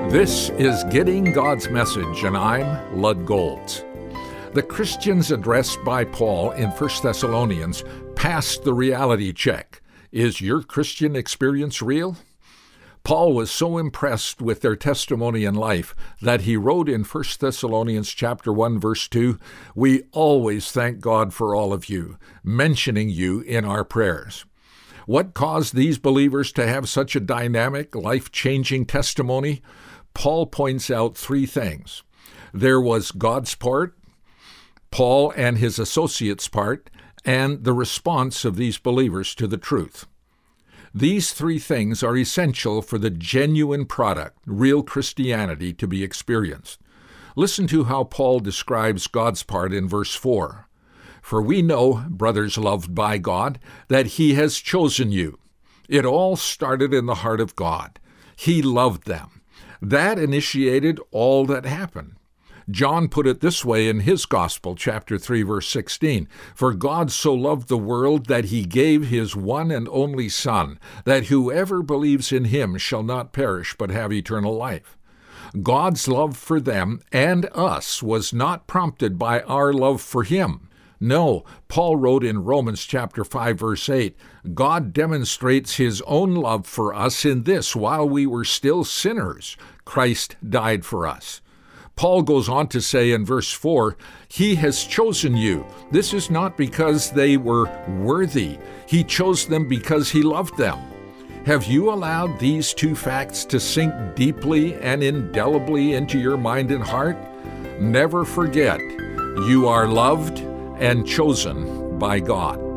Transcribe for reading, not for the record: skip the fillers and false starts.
This is Getting God's Message, and I'm Lud Golds. The Christians addressed by Paul in 1 Thessalonians passed the reality check. Is your Christian experience real? Paul was so impressed with their testimony and life that he wrote in 1 Thessalonians chapter 1, verse 2, "We always thank God for all of you, mentioning you in our prayers." What caused these believers to have such a dynamic, life-changing testimony? Paul points out three things. There was God's part, Paul and his associates' part, and the response of these believers to the truth. These three things are essential for the genuine product, real Christianity, to be experienced. Listen to how Paul describes God's part in verse 4. "For we know, brothers loved by God, that He has chosen you." It all started in the heart of God. He loved them. That initiated all that happened. John put it this way in his Gospel, chapter 3, verse 16, "For God so loved the world that He gave His one and only Son, that whoever believes in Him shall not perish but have eternal life." God's love for them and us was not prompted by our love for Him. No, Paul wrote in Romans chapter 5, verse 8, "God demonstrates His own love for us in this: while we were still sinners, Christ died for us." Paul goes on to say in verse 4, "He has chosen you." This is not because they were worthy. He chose them because He loved them. Have you allowed these two facts to sink deeply and indelibly into your mind and heart? Never forget, you are loved and chosen by God.